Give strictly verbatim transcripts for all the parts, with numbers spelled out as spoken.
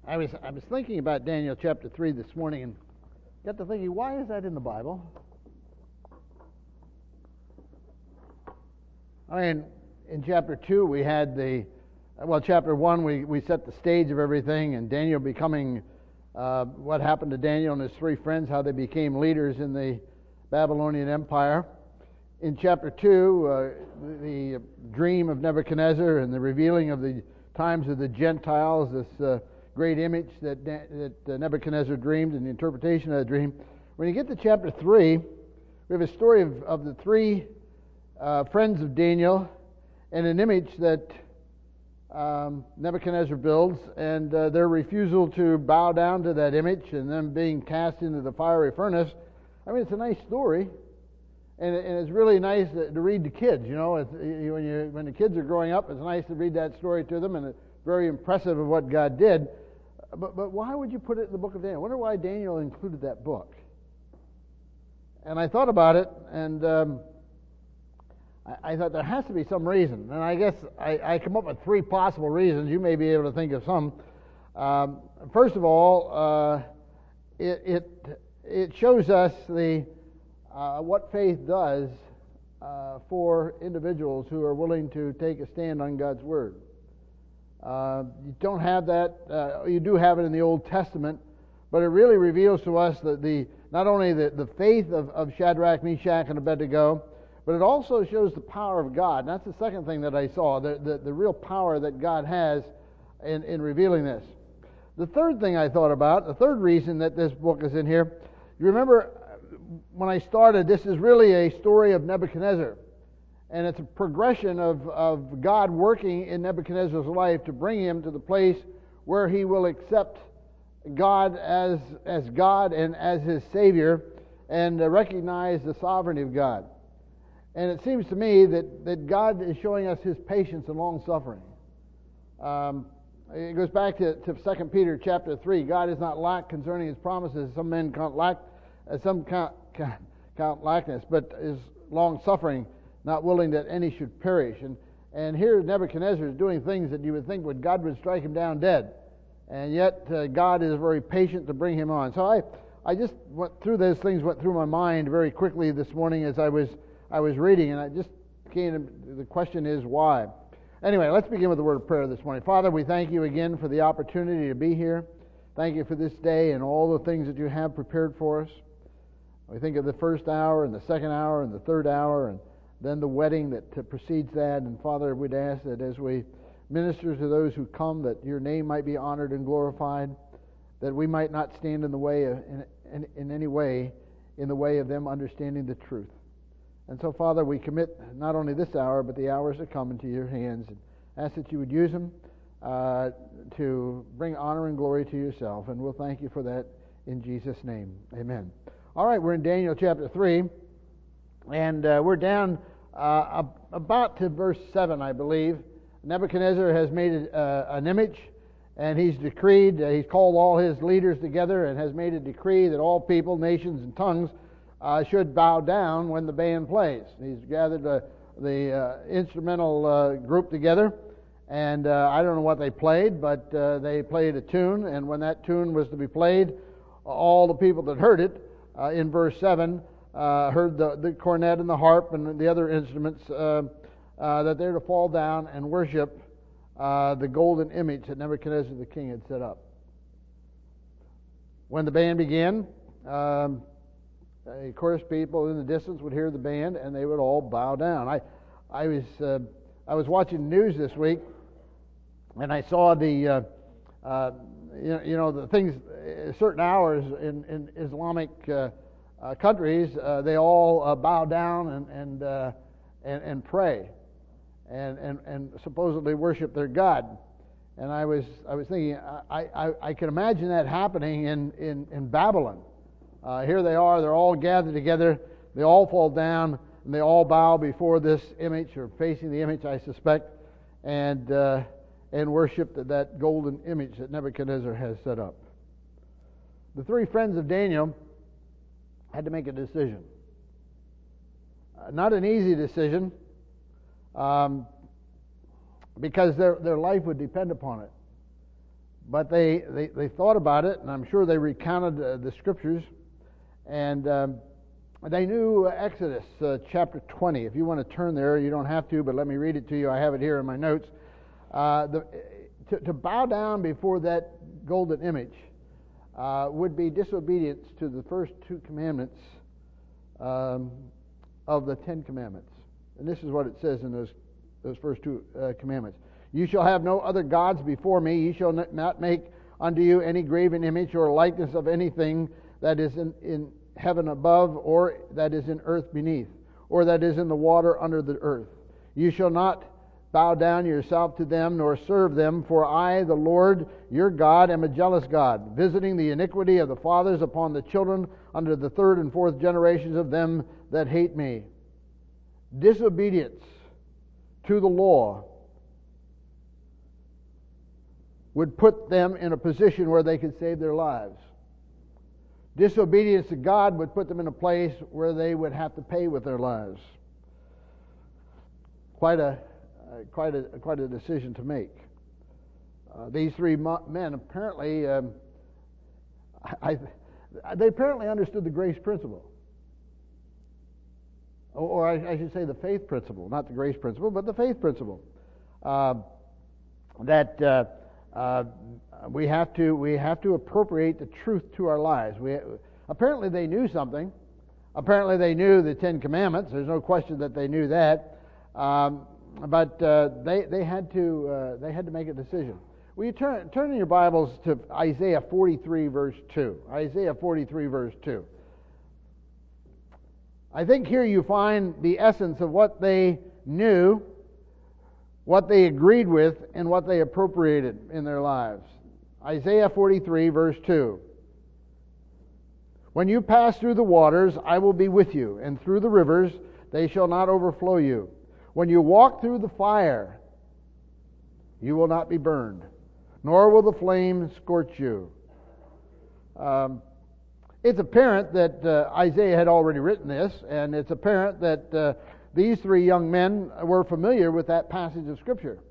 I was I was thinking about Daniel chapter three this morning and got to thinking, why is that in the Bible? I mean, in chapter two we had the, well, chapter one we, we set the stage of everything, and Daniel becoming, uh, what happened to Daniel and his three friends, how they became leaders in the Babylonian Empire. In chapter two, uh, the, the dream of Nebuchadnezzar and the revealing of the times of the Gentiles, this uh, great image that, that uh, Nebuchadnezzar dreamed and the interpretation of that dream. When you get to chapter three, we have a story of, of the three uh, friends of Daniel and an image that um, Nebuchadnezzar builds, and uh, their refusal to bow down to that image and them being cast into the fiery furnace. I mean, it's a nice story, and, and it's really nice to, to read to kids. You know, it's, you, when you when the kids are growing up, it's nice to read that story to them, and it's very impressive of what God did. But but why would you put it in the book of Daniel? I wonder why Daniel included that book. And I thought about it, and um, I, I thought there has to be some reason. And I guess I, I come up with three possible reasons. You may be able to think of some. Um, first of all, uh, it, it it shows us the uh, what faith does uh, for individuals who are willing to take a stand on God's Word. Uh, you don't have that. Uh, you do have it in the Old Testament, but it really reveals to us that the not only the, the faith of, of Shadrach, Meshach, and Abednego, but it also shows the power of God. And that's the second thing that I saw, the, the, the real power that God has in, in revealing this. The third thing I thought about, the third reason that this book is in here, you remember when I started, this is really a story of Nebuchadnezzar. And it's a progression of, of God working in Nebuchadnezzar's life to bring him to the place where he will accept God as, as God and as his Savior, and uh, recognize the sovereignty of God. And it seems to me that, that God is showing us his patience and long-suffering. Um, it goes back to, to Second Peter chapter three. God is not lack concerning his promises. Some men count lack, uh, some count, count, count lackness, but is long-suffering, not willing that any should perish. And and here Nebuchadnezzar is doing things that you would think would God would strike him down dead. And yet uh, God is very patient to bring him on. So I, I just went through those things, went through my mind very quickly this morning as I was I was reading, and I just came to, the question is why? Anyway, let's begin with the word of prayer this morning. Father, we thank you again for the opportunity to be here. Thank you for this day and all the things that you have prepared for us. We think of the first hour and the second hour and the third hour, and then the wedding that precedes that. And Father, we'd ask that as we minister to those who come, that your name might be honored and glorified, that we might not stand in the way of, in, in, in any way in the way of them understanding the truth. And so, Father, we commit not only this hour, but the hours to come into your hands, and ask that you would use them uh, to bring honor and glory to yourself. And we'll thank you for that in Jesus' name. Amen. All right, we're in Daniel chapter three, and uh, we're down uh, about to verse seven, I believe. Nebuchadnezzar has made uh, an image, and he's decreed, uh, he's called all his leaders together and has made a decree that all people, nations, and tongues uh, should bow down when the band plays. He's gathered uh, the uh, instrumental uh, group together, and uh, I don't know what they played, but uh, they played a tune, and when that tune was to be played, all the people that heard it, uh, in verse seven, uh, heard the, the cornet and the harp and the other instruments, uh, Uh, that they're to fall down and worship uh, the golden image that Nebuchadnezzar the king had set up. When the band began, um, of course, people in the distance would hear the band, and they would all bow down. I, I was, uh, I was watching news this week, and I saw the, uh, uh, you, know, you know, the things. Certain hours in, in Islamic uh, uh, countries, uh, they all uh, bow down and and, uh, and and pray. And, and, and supposedly worship their God. And I was I was thinking, I, I, I can imagine that happening in, in, in Babylon. Uh, here they are, they're all gathered together, they all fall down, and they all bow before this image, or facing the image, I suspect, and uh, and worship that golden image that Nebuchadnezzar has set up. The three friends of Daniel had to make a decision. Uh, not an easy decision, Um, because their their life would depend upon it. but they, they, they thought about it, and I'm sure they recounted uh, the scriptures, and um, they knew Exodus uh, chapter twenty. If you want to turn there, you don't have to, but let me read it to you. I have it here in my notes. Uh, the, to, to bow down before that golden image uh, would be disobedience to the first two commandments um, of the Ten Commandments. And this is what it says in those, those first two uh, commandments. You shall have no other gods before me. You shall not make unto you any graven image or likeness of anything that is in, in heaven above, or that is in earth beneath, or that is in the water under the earth. You shall not bow down yourself to them, nor serve them, for I, the Lord your God, am a jealous God, visiting the iniquity of the fathers upon the children unto the third and fourth generations of them that hate me. Disobedience to the law would put them in a position where they could save their lives. Disobedience to God would put them in a place where they would have to pay with their lives. Quite a, uh, quite a, quite a decision to make. Uh, these three mo- men apparently, um, I, I, they apparently understood the grace principle, or, or I, I should say the faith principle, not the grace principle, but the faith principle. Uh, that uh, uh, we have to we have to appropriate the truth to our lives. We apparently they knew something. Apparently they knew the Ten Commandments. There's no question that they knew that. Um, but uh, they they had to uh, they had to make a decision. Will you turn turn in your Bibles to Isaiah forty-three verse two? Isaiah forty-three verse two. I think here you find the essence of what they knew, what they agreed with, and what they appropriated in their lives. Isaiah forty-three verse two. When you pass through the waters, I will be with you, and through the rivers, they shall not overflow you. When you walk through the fire, you will not be burned, nor will the flame scorch you. Um, it's apparent that uh, Isaiah had already written this, and it's apparent that uh, these three young men were familiar with that passage of Scripture.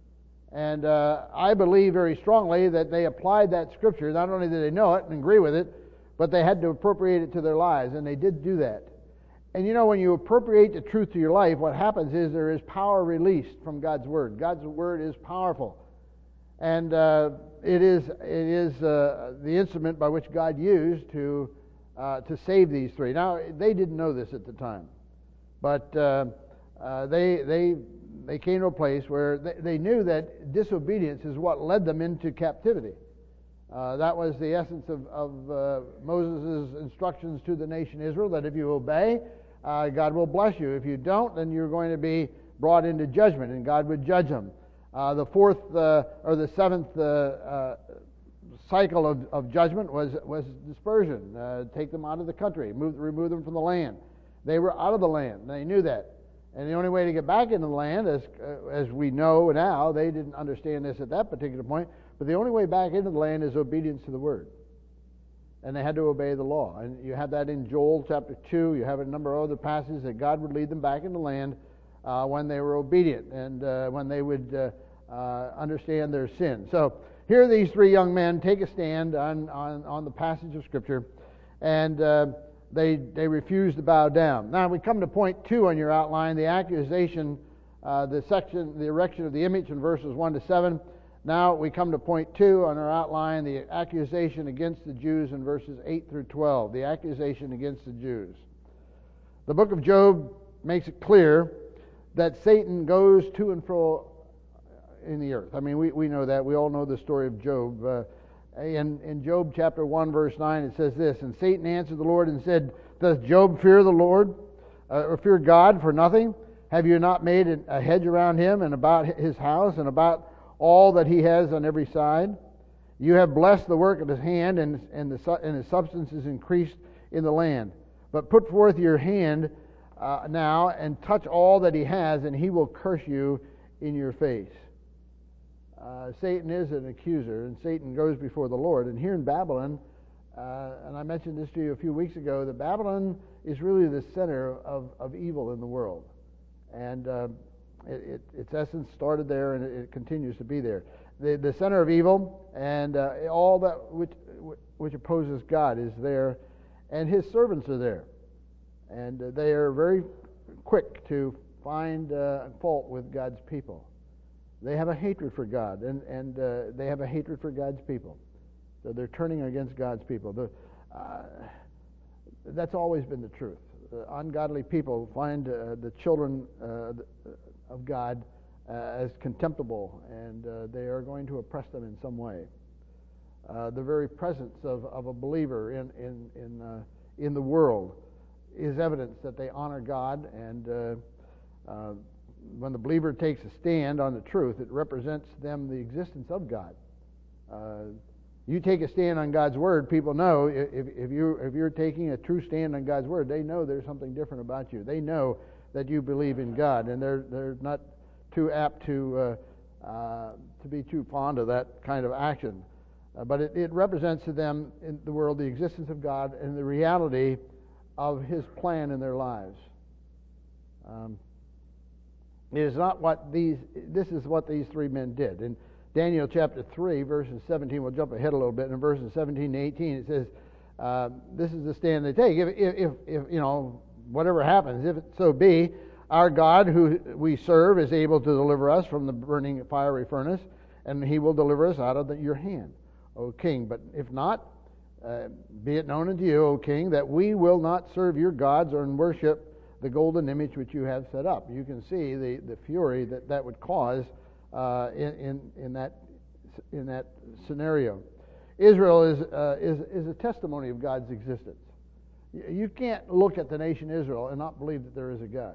And uh, I believe very strongly that they applied that Scripture. Not only did they know it and agree with it, but they had to appropriate it to their lives, and they did do that. And you know, when you appropriate the truth to your life, what happens is there is power released from God's Word. God's Word is powerful. And uh, it is it is uh, the instrument by which God used to uh, to save these three. Now, they didn't know this at the time, but uh, uh, they they they came to a place where they, they knew that disobedience is what led them into captivity. Uh, that was the essence of, of uh, Moses' instructions to the nation Israel, that if you obey, uh, God will bless you. If you don't, then you're going to be brought into judgment, and God would judge them. Uh, the fourth uh, or the seventh uh, uh, cycle of, of judgment was was dispersion. Uh, take them out of the country, move, remove them from the land. They were out of the land. They knew that. And the only way to get back into the land, as uh, as we know now, they didn't understand this at that particular point, but the only way back into the land is obedience to the Word. And they had to obey the law. And you have that in Joel chapter two. You have a number of other passages that God would lead them back into the land uh, when they were obedient and uh, when they would uh, uh, understand their sin. So here these three young men take a stand on, on, on the passage of Scripture, and uh, they they refuse to bow down. Now we come to point two on your outline, the accusation, uh, the section, the erection of the image in verses one to seven. Now we come to point two on our outline, the accusation against the Jews in verses eight through twelve. The accusation against the Jews. The book of Job makes it clear that Satan goes to and fro in the earth. I mean, we, we know that. We all know the story of Job. Uh, in, in Job chapter one, verse nine, it says this, And Satan answered the Lord and said, Doth Job fear the Lord, uh, or fear God for nothing? Have you not made a hedge around him and about his house and about all that he has on every side? You have blessed the work of his hand, and, and, the, and his substance is increased in the land. But put forth your hand uh, now and touch all that he has, and he will curse you in your face. Uh, Satan is an accuser, and Satan goes before the Lord. And here in Babylon, uh, and I mentioned this to you a few weeks ago, that Babylon is really the center of, of evil in the world. And uh, It, it, its essence started there, and it, it continues to be there. the, the center of evil, and uh, all that which which opposes God is there, and His servants are there, and uh, they are very quick to find uh, fault with God's people. They have a hatred for God, and and uh, they have a hatred for God's people. So they're turning against God's people. The, uh, that's always been the truth. Uh, ungodly people find uh, the children uh, of God uh, as contemptible, and uh, they are going to oppress them in some way. Uh, the very presence of, of a believer in in in, uh, in the world is evidence that they honor God, and uh, uh, when the believer takes a stand on the truth, it represents them the existence of God. Uh, you take a stand on God's Word, people know if, if, you, if you're taking a true stand on God's Word, they know there's something different about you. They know that you believe in God, and they're, they're not too apt to, uh, uh, to be too fond of that kind of action. Uh, but it, it represents to them in the world the existence of God and the reality of His plan in their lives. Um, it is not what these, this is what these three men did. In Daniel chapter three, verses seventeen, we'll jump ahead a little bit, in verses seventeen to eighteen, it says, uh, this is the stand they take. If, if, if, you know, whatever happens, if it so be, our God who we serve is able to deliver us from the burning fiery furnace, and He will deliver us out of the, your hand, O king. But if not, uh, be it known unto you, O king, that we will not serve your gods or worship the golden image which you have set up. You can see the, the fury that that would cause uh, in, in in that in that scenario. Israel is uh, is is a testimony of God's existence. You can't look at the nation Israel and not believe that there is a God.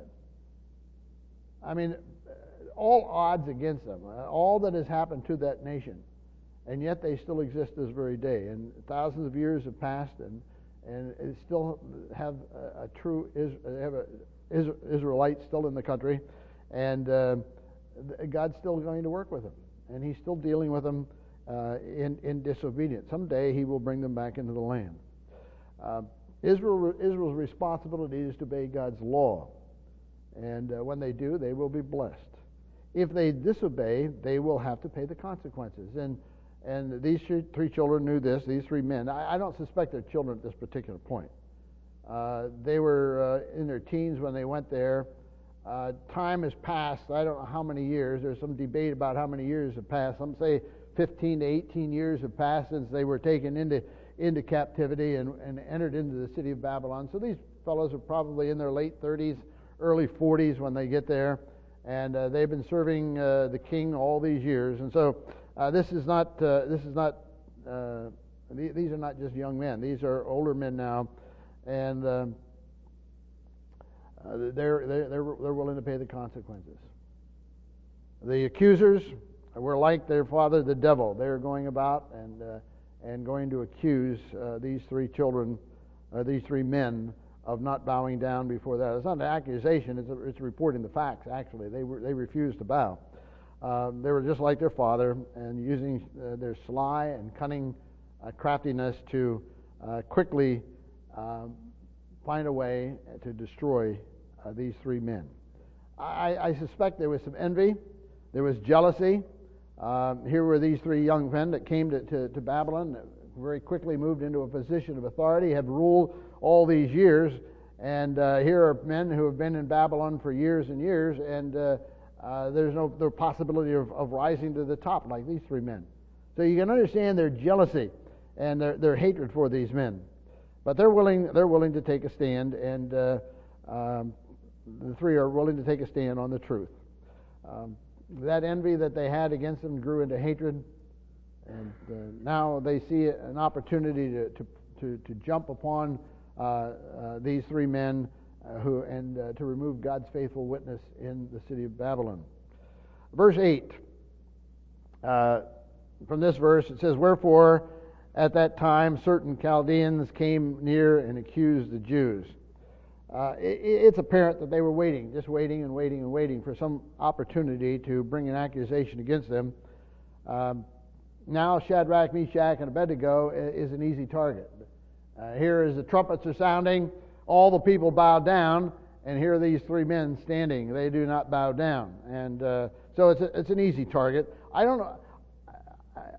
I mean, all odds against them, all that has happened to that nation, and yet they still exist this very day. And thousands of years have passed, and and it still have a, a true they have a Israelites still in the country, and uh, God's still going to work with them, and He's still dealing with them uh, in in disobedience. Someday He will bring them back into the land. Uh, Israel Israel's responsibility is to obey God's law, and uh, when they do, they will be blessed. If they disobey, they will have to pay the consequences. And And these three children knew this, these three men. I, I don't suspect they're children at this particular point. Uh, they were uh, in their teens when they went there. Uh, time has passed, I don't know how many years. There's some debate about how many years have passed. Some say fifteen to eighteen years have passed since they were taken into, into captivity and, and entered into the city of Babylon. So these fellows are probably in their late thirties, early forties when they get there. And uh, they've been serving uh, the king all these years. And so Uh, this is not. Uh, this is not. Uh, th- these are not just young men. These are older men now, and uh, uh, they're, they're they're they're willing to pay the consequences. The accusers were like their father, the devil. They're going about and uh, and going to accuse uh, these three children, uh, these three men, of not bowing down before that. It's not an accusation. It's a, it's reporting the facts. Actually, they were they refused to bow. Uh, they were just like their father, and using uh, their sly and cunning uh, craftiness to uh, quickly uh, find a way to destroy uh, these three men. I, I suspect there was some envy, there was jealousy. Uh, here were these three young men that came to, to, to Babylon, that very quickly moved into a position of authority, have ruled all these years, and uh, here are men who have been in Babylon for years and years, and uh, Uh, there's no, no possibility of, of rising to the top like these three men. So you can understand their jealousy and their, their hatred for these men. But they're willing they're willing to take a stand, and uh, um, the three are willing to take a stand on the truth. Um, that envy that they had against them grew into hatred, and uh, now they see an opportunity to to, to, to jump upon uh, uh, these three men. Uh, who and uh, to remove God's faithful witness in the city of Babylon. Verse eight. Uh, from this verse it says, "Wherefore at that time certain Chaldeans came near and accused the Jews." Uh, it, it's apparent that they were waiting, just waiting and waiting and waiting for some opportunity to bring an accusation against them. Um, now Shadrach, Meshach, and Abednego is an easy target. Uh, here as the trumpets are sounding, all the people bow down, and here are these three men standing. They do not bow down, and uh, so it's a, it's an easy target. I don't know.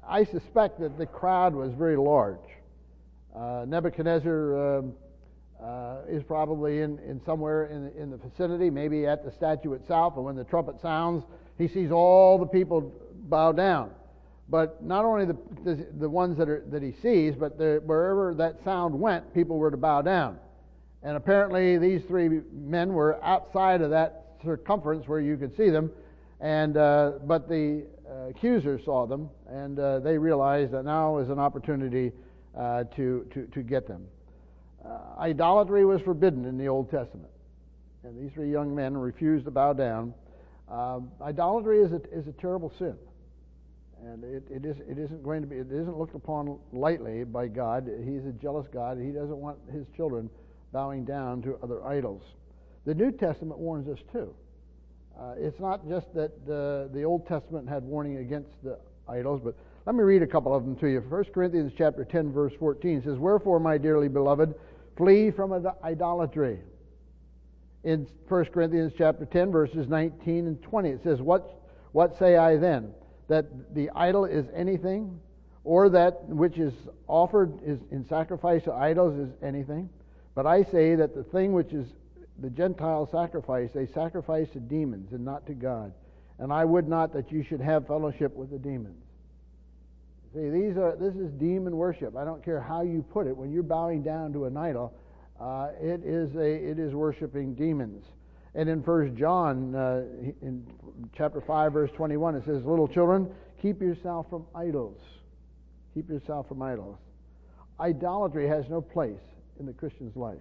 I suspect that the crowd was very large. Uh, Nebuchadnezzar um, uh, is probably in, in somewhere in, in the vicinity, maybe at the statue itself, and when the trumpet sounds, he sees all the people bow down. But not only the the, the ones that are that he sees, but the, wherever that sound went, people were to bow down. And apparently these three men were outside of that circumference where you could see them, and uh, but the uh, accusers saw them, and uh, they realized that now is an opportunity uh, to, to, to get them. Uh, idolatry was forbidden in the Old Testament, and these three young men refused to bow down. Uh, idolatry is a, is a terrible sin, and it, it, is, it isn't going to be, it isn't looked upon lightly by God. He's a jealous God. He doesn't want his children bowing down to other idols. The New Testament warns us too. Uh, it's not just that uh, the Old Testament had warning against the idols, but let me read a couple of them to you. First Corinthians chapter ten, verse fourteen says, "Wherefore, my dearly beloved, flee from idolatry." In First Corinthians chapter ten, verses nineteen and twenty, it says, What, what say I then? That the idol is anything? Or that which is offered is in sacrifice to idols is anything? But I say that the thing which is the Gentile sacrifice, they sacrifice to demons and not to God. And I would not that you should have fellowship with the demons. See, these are this is demon worship. I don't care how you put it. When you're bowing down to an idol, uh, it is a it is worshiping demons. And in First John, uh, in chapter five, verse twenty-one, it says, "Little children, keep yourself from idols. Keep yourself from idols." Idolatry has no place in the Christian's life.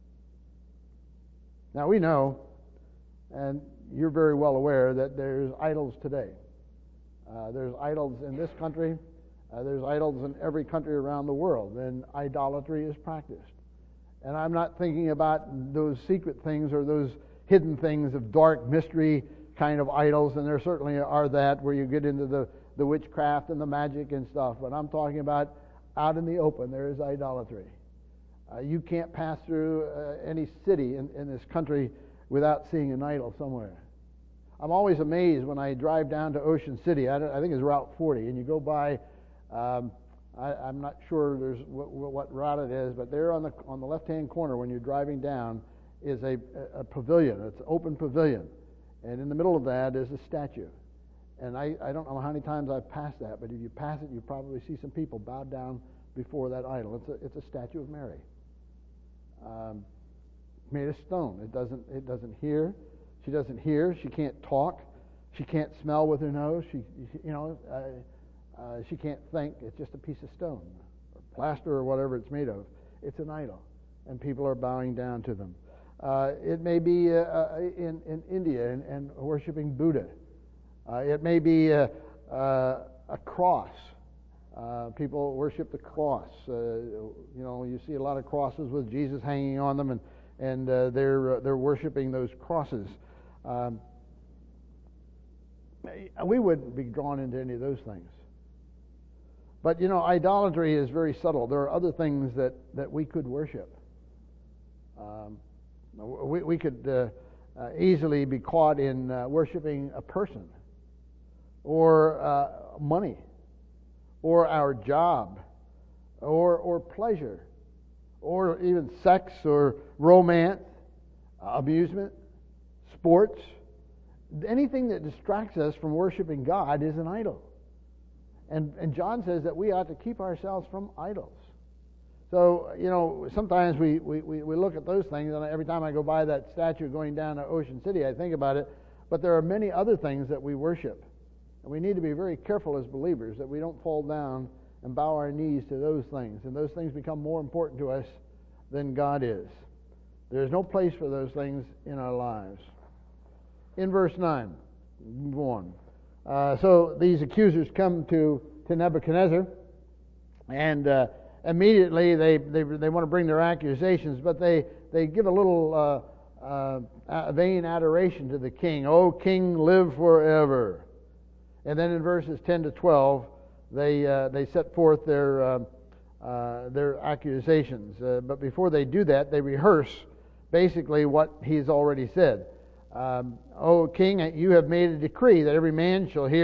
Now we know, and you're very well aware, that there's idols today. Uh, there's idols in this country. Uh, there's idols in every country around the world, and idolatry is practiced. And I'm not thinking about those secret things or those hidden things of dark mystery kind of idols, and there certainly are that, where you get into the, the witchcraft and the magic and stuff. But I'm talking about out in the open, there is idolatry. Uh, you can't pass through uh, any city in, in this country without seeing an idol somewhere. I'm always amazed when I drive down to Ocean City. I, I think it's Route forty, and you go by. Um, I, I'm not sure there's what, what route it is, but there on the on the left-hand corner when you're driving down is a, a pavilion. It's an open pavilion, and in the middle of that is a statue. And I, I don't know how many times I've passed that, but if you pass it, you probably see some people bowed down before that idol. It's a, it's a statue of Mary. Um, made of stone. It doesn't it doesn't hear. She doesn't hear. She can't talk. She can't smell with her nose. She, you know, uh, uh, she can't think. It's just a piece of stone, or plaster, or whatever it's made of. It's an idol, and people are bowing down to them. Uh, it may be uh, uh, in in India and, and worshiping Buddha. Uh, it may be uh, uh, a cross. Uh, people worship the cross. Uh, you know, you see a lot of crosses with Jesus hanging on them, and and uh, they're uh, they're worshiping those crosses. Um, we wouldn't be drawn into any of those things. But you know, idolatry is very subtle. There are other things that, that we could worship. Um, we we could uh, uh, easily be caught in uh, worshiping a person, or uh, money, or our job, or or pleasure, or even sex, or romance, amusement, sports. Anything that distracts us from worshiping God is an idol. And and John says that we ought to keep ourselves from idols. So, you know, sometimes we, we, we look at those things, and every time I go by that statue going down to Ocean City, I think about it. But there are many other things that we worship. And we need to be very careful as believers that we don't fall down and bow our knees to those things. And those things become more important to us than God is. There's no place for those things in our lives. In verse nine, move on. Uh, so these accusers come to, to Nebuchadnezzar, and uh, immediately they, they they want to bring their accusations, but they, they give a little uh, uh, vain adoration to the king. "O king, live forever." And then in verses ten to twelve, they uh, they set forth their uh, uh, their accusations. Uh, but before they do that, they rehearse basically what he's already said. Um, "O king, you have made a decree that every man shall hear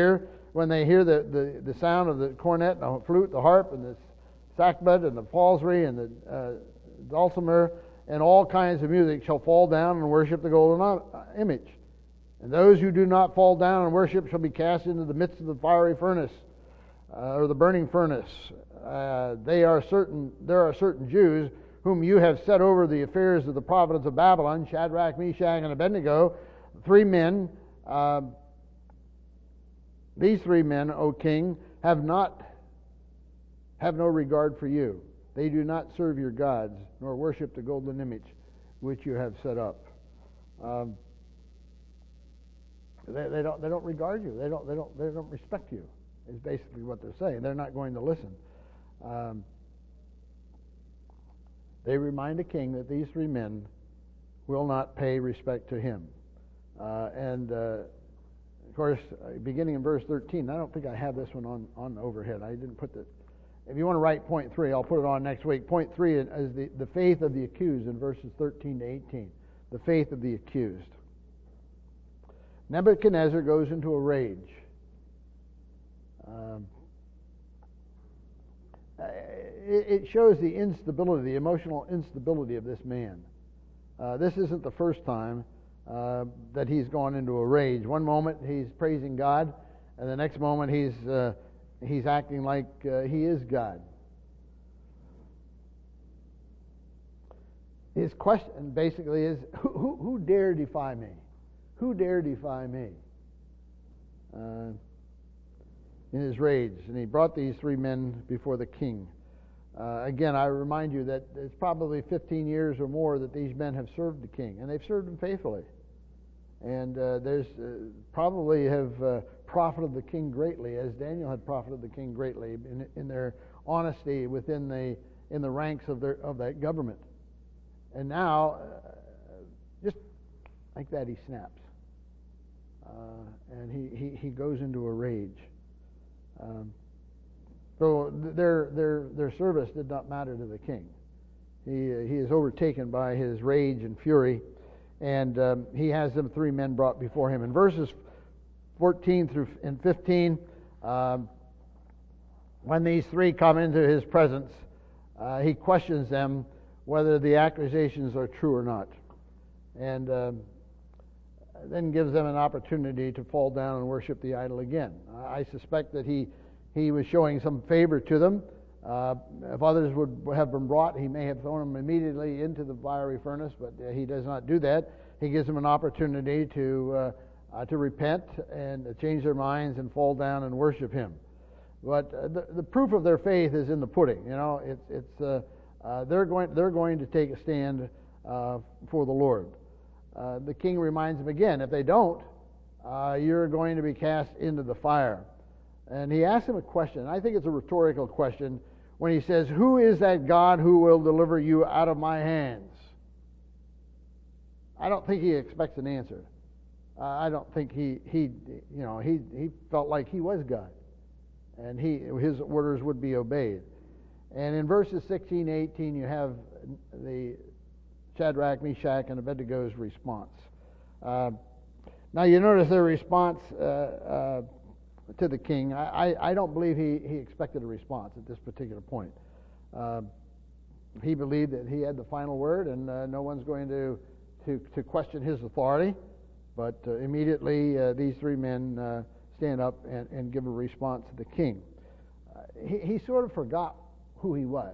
when they hear the, the, the sound of the cornet and the flute, the harp, and the sackbut, and the psaltery, and the uh, dulcimer, and all kinds of music shall fall down and worship the golden image. And those who do not fall down and worship shall be cast into the midst of the fiery furnace, uh, or the burning furnace. Uh, they are certain. There are certain Jews whom you have set over the affairs of the province of Babylon, Shadrach, Meshach, and Abednego, three men. Uh, these three men, O king, have not have no regard for you. They do not serve your gods, nor worship the golden image which you have set up. Um, they, they don't. They don't regard you. They don't. They don't. They don't respect you. Is basically what they're saying. They're not going to listen. Um, they remind the king that these three men will not pay respect to him. Uh, and uh, of course, beginning in verse thirteen, I don't think I have this one on on overhead. I didn't put the. If you want to write point three, I'll put it on next week. Point three is the, the faith of the accused in verses thirteen to eighteen. The faith of the accused. Nebuchadnezzar goes into a rage. Um, it, it shows the instability, the emotional instability of this man. Uh, this isn't the first time uh, that he's gone into a rage. One moment he's praising God, and the next moment he's uh, he's acting like uh, he is God. His question basically is, who, who, who dare defy me? Who dare defy me? Uh, in his rage. And he brought these three men before the king. Uh, again, I remind you that it's probably fifteen years or more that these men have served the king, and they've served him faithfully. And uh, there's uh, probably have uh, profited the king greatly, as Daniel had profited the king greatly in, in their honesty within the in the ranks of their of that government. And now, uh, just like that, he snaps, uh, and he, he, he goes into a rage. Um, so their their their service did not matter to the king. He uh, he is overtaken by his rage and fury, and um, he has them three men brought before him. In verses fourteen through and fifteen, um, when these three come into his presence, uh, he questions them whether the accusations are true or not, and um, then gives them an opportunity to fall down and worship the idol again. I suspect that he he was showing some favor to them. Uh, if others would have been brought, he may have thrown them immediately into the fiery furnace, but uh, he does not do that. He gives them an opportunity to uh, uh, to repent and uh, change their minds and fall down and worship him. But uh, the, the proof of their faith is in the pudding. You know, it's it's uh, uh, they're going they're going to take a stand uh, for the Lord. Uh, the king reminds them again, if they don't, uh, you're going to be cast into the fire. And he asks him a question. I think it's a rhetorical question when he says, who is that God who will deliver you out of my hands? I don't think he expects an answer. Uh, I don't think he, he, you know, he, he felt like he was God, and he his orders would be obeyed. And in verses sixteen, eighteen, you have the Shadrach, Meshach, and Abednego's response. Uh, now you notice their response uh, uh, to the king. I, I, I don't believe he, he expected a response at this particular point. Uh, he believed that he had the final word, and uh, no one's going to, to, to question his authority. But uh, immediately uh, these three men uh, stand up and, and give a response to the king. Uh, he, he sort of forgot who he was.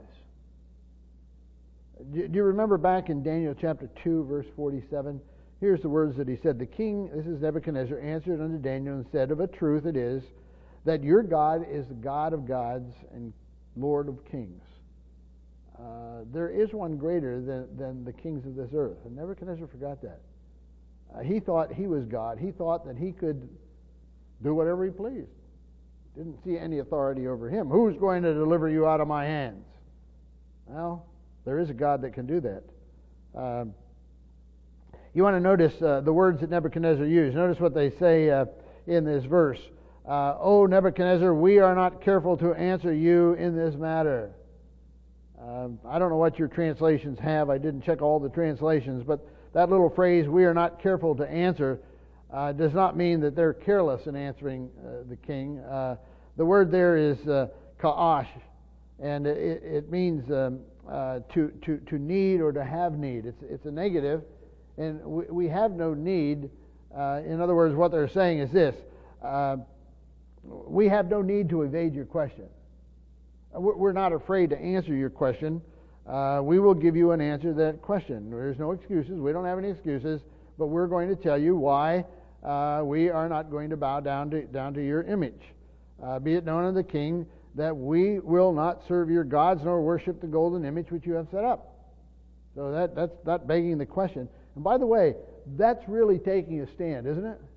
Do you remember back in Daniel chapter two, verse forty-seven? Here's the words that he said. The king, this is Nebuchadnezzar, answered unto Daniel and said, of a truth it is that your God is the God of gods and Lord of kings. Uh, there is one greater than, than the kings of this earth. And Nebuchadnezzar forgot that. Uh, he thought he was God. He thought that he could do whatever he pleased. Didn't see any authority over him. Who's going to deliver you out of my hands? Well, there is a God that can do that. Uh, you want to notice uh, the words that Nebuchadnezzar used. Notice what they say uh, in this verse. Uh, O Nebuchadnezzar, we are not careful to answer you in this matter. Uh, I don't know what your translations have. I didn't check all the translations, but that little phrase, we are not careful to answer, uh, does not mean that they're careless in answering uh, the king. Uh, the word there is uh, ka'ash, and it, it means um, uh, to, to, to need or to have need. It's, it's a negative, and we, we have no need. Uh, in other words, what they're saying is this. Uh, we have no need to evade your question. We're not afraid to answer your question. Uh, we will give you an answer to that question. There's no excuses. We don't have any excuses, but we're going to tell you why uh, we are not going to bow down to, down to your image. Uh, be it known unto the king that we will not serve your gods nor worship the golden image which you have set up. So that, that's not begging the question. And by the way, that's really taking a stand, isn't it?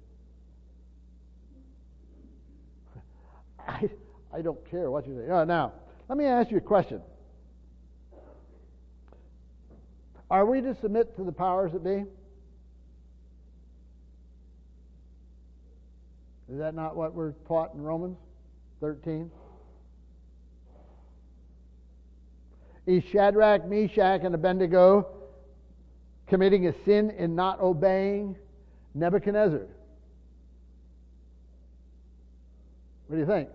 I, I don't care what you say. Uh, now, let me ask you a question. Are we to submit to the powers that be? Is that not what we're taught in Romans thirteen? Is Shadrach, Meshach, and Abednego committing a sin in not obeying Nebuchadnezzar? What do you think?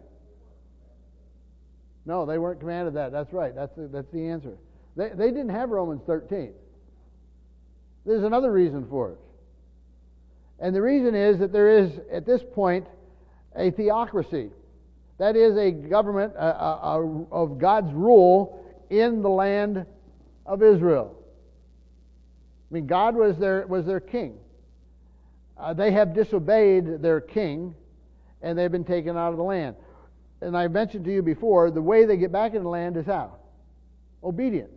No, they weren't commanded that. That's right. That's the, that's the answer. They, they didn't have Romans thirteen. There's another reason for it. And the reason is that there is, at this point, a theocracy. That is a government uh, uh, of God's rule in the land of Israel. I mean, God was their, was their king. Uh, they have disobeyed their king, and they've been taken out of the land. And I mentioned to you before, the way they get back in the land is how? Obedience.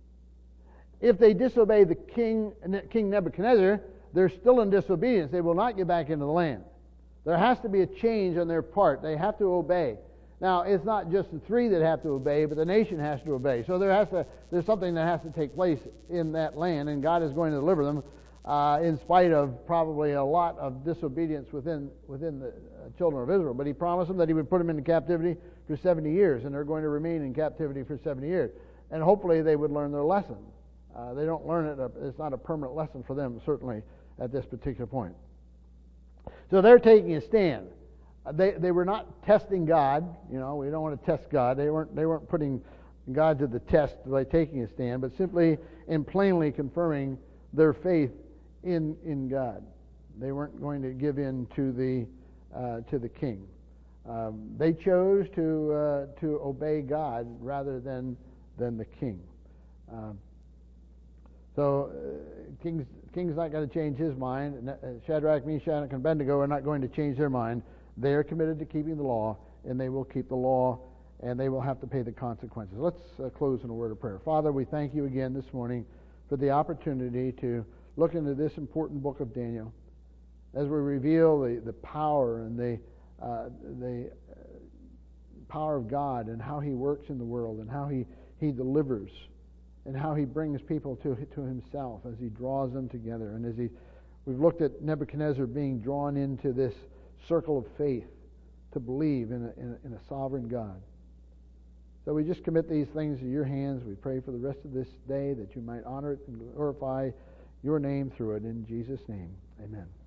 If they disobey the king, King Nebuchadnezzar, they're still in disobedience. They will not get back into the land. There has to be a change on their part. They have to obey. Now, it's not just the three that have to obey, but the nation has to obey. So there has to, there's something that has to take place in that land, and God is going to deliver them uh, in spite of probably a lot of disobedience within within the uh, children of Israel. But He promised them that He would put them into captivity for seventy years, and they're going to remain in captivity for seventy years. And hopefully they would learn their lesson. Uh, they don't learn it. It's not a permanent lesson for them, certainly, at this particular point. So they're taking a stand. Uh, they they were not testing God. You know, we don't want to test God. They weren't they weren't putting God to the test by taking a stand, but simply and plainly confirming their faith in in God. They weren't going to give in to the uh, to the king. Um, they chose to uh, to obey God rather than than the king. Uh, So, uh, king's, king's not going to change his mind. Uh, Shadrach, Meshach, and Abednego are not going to change their mind. They are committed to keeping the law, and they will keep the law, and they will have to pay the consequences. Let's uh, close in a word of prayer. Father, we thank you again this morning for the opportunity to look into this important book of Daniel as we reveal the, the power and the, uh, the power of God and how He works in the world and how He, he delivers and how He brings people to to Himself as He draws them together. And as He, we've looked at Nebuchadnezzar being drawn into this circle of faith to believe in a, in a, in a sovereign God. So we just commit these things to your hands. We pray for the rest of this day that you might honor it and glorify your name through it. In Jesus' name, amen.